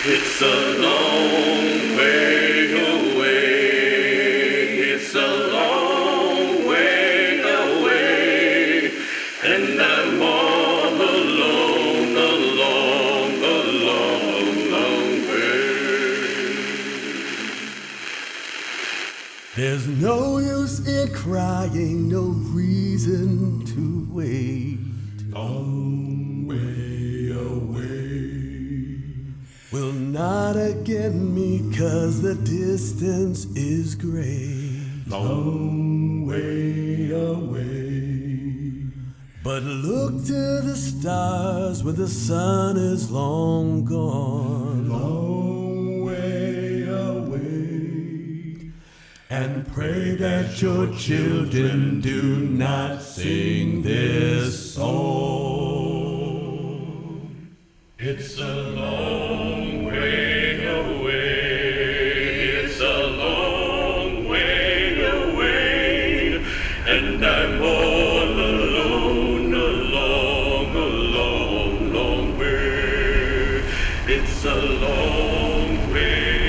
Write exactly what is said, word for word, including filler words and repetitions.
It's a long way away. It's a long way away. And I'm all alone, alone, alone, long way. There's no use in crying, no reason to wait. Long way away. Will not again meet, 'cause the distance is great. Long way away. But look to the stars when the sun is long gone. Long way away. And pray that your children do not sing this song. It's a long way away. It's a long way away. And I'm all alone, along, a long, long way. It's a long way